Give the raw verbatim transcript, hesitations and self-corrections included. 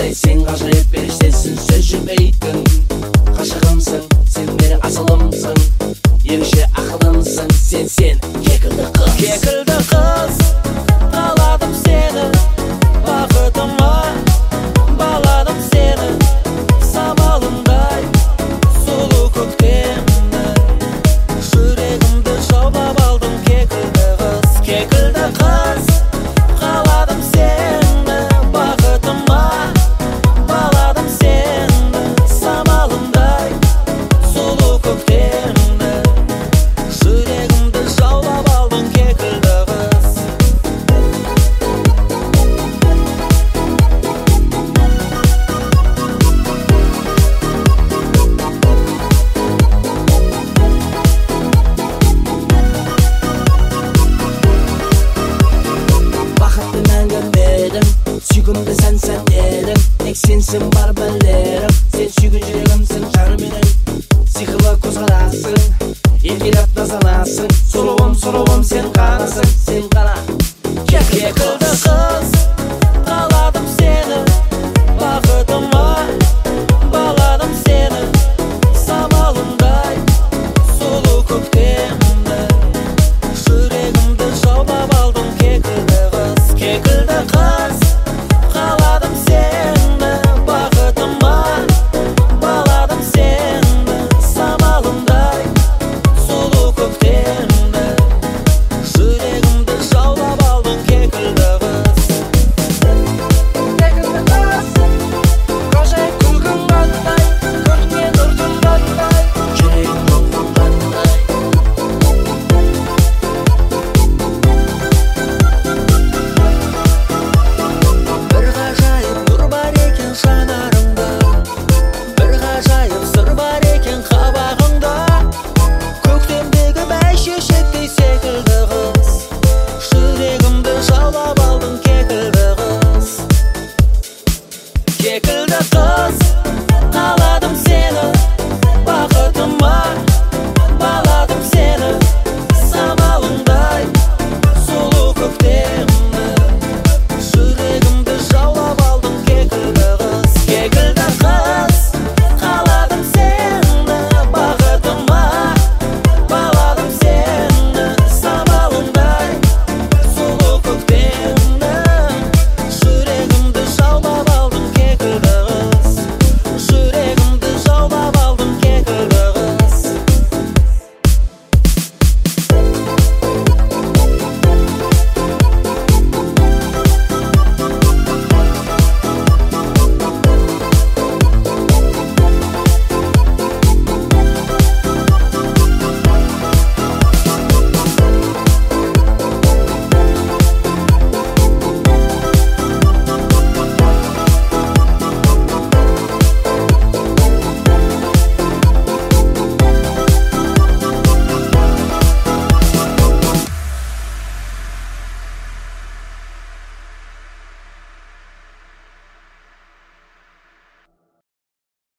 Ey sen gajayip periştesin, söz жүрбейтін Ғашығымсың, sen менің асылымсың Ерекше ақылымсың, sen sen кекілді қыз Кекілді қыз, қаладым сені Бақытыма баладым сені Самалымдай сұлу көктемді Жүрегімді жаулап алдым кекілді қыз Кекілді қыз, қаладым сені Бақытыма баладым сені Самалымдай сұлу көктемді Жүрегімді жаулап алдым кекілді қыз Бақытты мәңгі менің, сүйкімді сән-сән едің Тек сенсің бар білерім, сен сүйген жүрегімсің жар менің Сиқырлы көзқарасың, еркелеп назанасың Сұлуым, сұлуым сен ғанасың, сен ғана Кекілді қыз